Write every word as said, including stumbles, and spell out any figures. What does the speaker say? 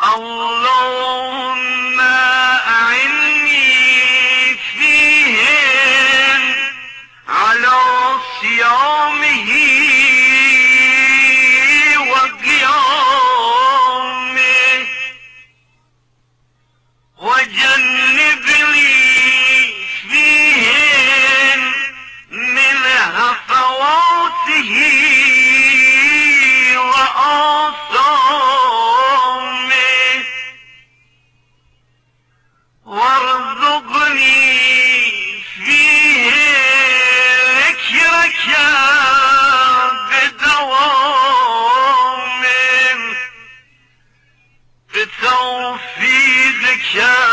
اللهم أعني فيهن على صيامه وقيامه وجنبني فيهن من هفواته وآثامه وارزقني فيه ذكرك بدوام بتوفيقك